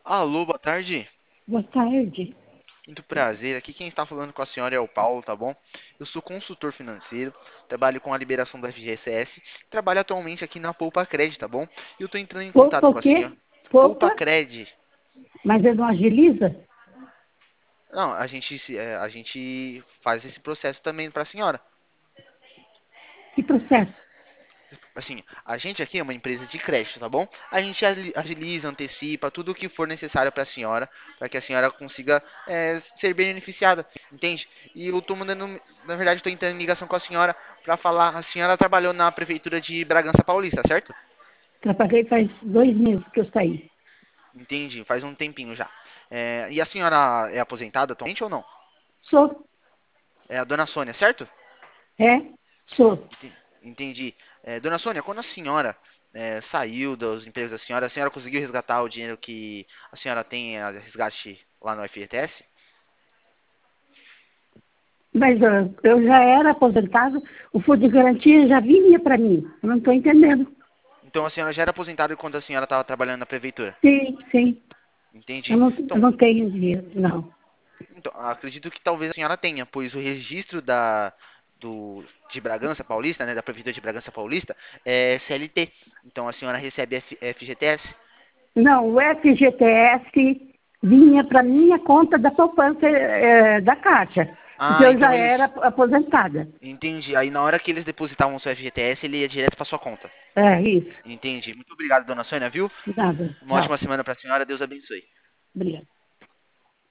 Alô, boa tarde. Boa tarde. Muito prazer. Aqui quem está falando com a senhora é o Paulo, tá bom? Eu sou consultor financeiro, trabalho com a liberação da FGCS, trabalho atualmente aqui na Poupa Cred, tá bom? E eu estou entrando em Poupa contato o com a senhora. quê? Poupa Poupa, Cred. mas ele não agiliza? Não, a gente faz esse processo também para a senhora. Que processo? Assim, a gente aqui é uma empresa de crédito, tá bom? A gente agiliza, antecipa tudo o que for necessário para que a senhora consiga ser beneficiada, entende? E eu tô mandando, na verdade, estou entrando em ligação com a senhora para falar. A senhora trabalhou na prefeitura de Bragança Paulista, certo? Trabalhei faz 2 meses que eu saí. Entendi, faz um tempinho já. E a senhora é aposentada atualmente ou não? Sou, É a dona Sônia, certo? é, sou. Entendi. Dona Sônia, quando a senhora saiu dos empregos da senhora, a senhora conseguiu resgatar o dinheiro que a senhora tem a resgate lá no FGTS? Mas eu já era aposentado, o fundo de garantia já vinha para mim. Eu não estou entendendo. Então a senhora já era aposentada quando a senhora estava trabalhando na prefeitura? Sim, sim. Eu Entendi. não, eu Então, não tenho dinheiro, não. acredito que talvez a senhora tenha, pois o registro de Bragança Paulista, né, da prefeitura de Bragança Paulista, é CLT. Então a senhora recebe FGTS? Não, o FGTS vinha para minha conta da poupança da Caixa, porque Ah, eu então já era eles. aposentada. Entendi. Aí na hora que eles depositavam o seu FGTS, ele ia direto para sua conta. É isso. Entendi. Muito obrigado, dona Sônia, viu? Nada. Uma ótima Tchau. semana para a senhora. Deus abençoe. Obrigada.